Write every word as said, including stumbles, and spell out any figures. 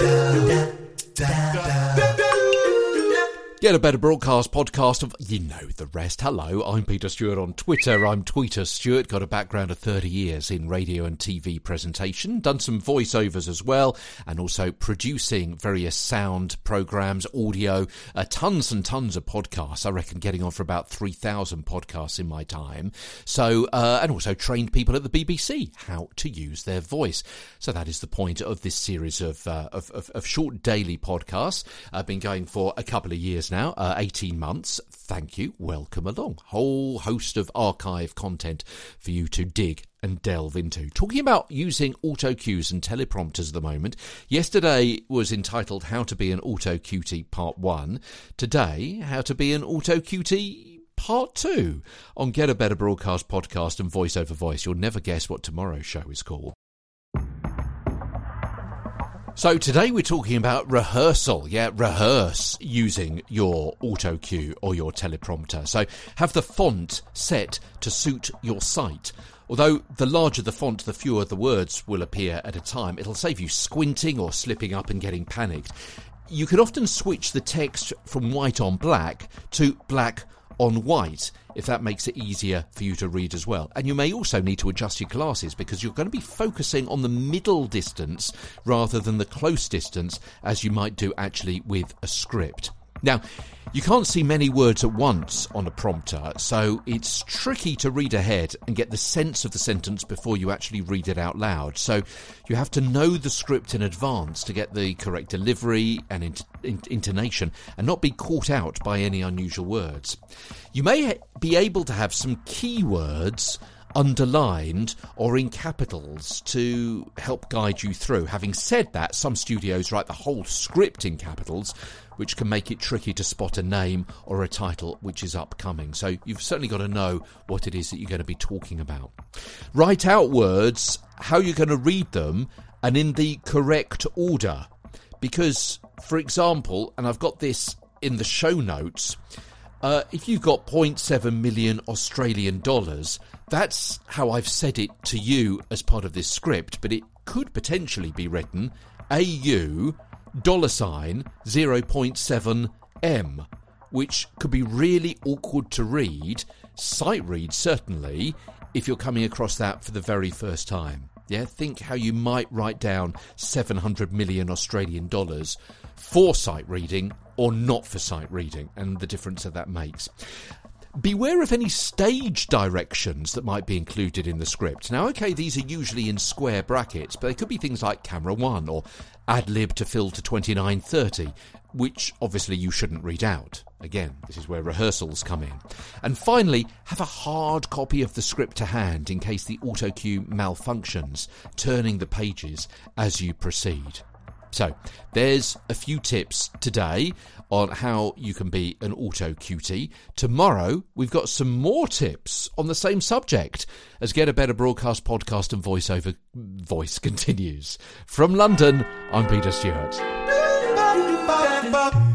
Get a Better Broadcast podcast of, you know the rest. Hello, I'm Peter Stewart on Twitter. I'm Tweeter Stewart, got a background of thirty years in radio and T V presentation, done some voiceovers as well, and also producing various sound programs, audio, uh, tons and tons of podcasts. I reckon getting on for about three thousand podcasts in my time. So, uh, and also trained people at the B B C how to use their voice. So that is the point of this series of, uh, of, of, of short daily podcasts. I've been going for a couple of years now, uh, eighteen months. Thank you. Welcome along. Whole host of archive content for you to dig and delve into. Talking about using auto cues and teleprompters at the moment. Yesterday was entitled How to Be an Auto Cutie Part one. Today, How to Be an Auto Cutie Part two on Get a Better Broadcast podcast and Voice Over Voice. You'll never guess what tomorrow's show is called. So today we're talking about rehearsal. Yeah, rehearse using your auto cue or your teleprompter. So have the font set to suit your sight. Although the larger the font, the fewer the words will appear at a time. It'll save you squinting or slipping up and getting panicked. You can often switch the text from white on black to black on white, if that makes it easier for you to read as well. And you may also need to adjust your glasses because you're going to be focusing on the middle distance rather than the close distance as you might do actually with a script. Now, you can't see many words at once on a prompter, so it's tricky to read ahead and get the sense of the sentence before you actually read it out loud. So you have to know the script in advance to get the correct delivery and int- int- intonation and not be caught out by any unusual words. You may ha- be able to have some keywords underlined or in capitals to help guide you through. Having said that, some studios write the whole script in capitals, which can make it tricky to spot a name or a title which is upcoming. So you've certainly got to know what it is that you're going to be talking about. Write out words, how you're going to read them, and in the correct order. Because, for example, and I've got this in the show notes, uh, if you've got zero point seven million Australian dollars, that's how I've said it to you as part of this script, but it could potentially be written A U dollar sign zero point seven M, which could be really awkward to read, sight read certainly, if you're coming across that for the very first time. Yeah, think how you might write down seven hundred million Australian dollars for sight reading or not for sight reading, and the difference that that makes. Beware of any stage directions that might be included in the script. Now, okay, these are usually in square brackets, but they could be things like camera one or ad lib to fill to twenty-nine thirty, which obviously you shouldn't read out. Again, this is where rehearsals come in. And finally, have a hard copy of the script to hand in case the auto cue malfunctions, turning the pages as you proceed. So, there's a few tips today on how you can be an auto cutie. Tomorrow, we've got some more tips on the same subject as Get a Better Broadcast podcast and voiceover voice continues. From London, I'm Peter Stewart.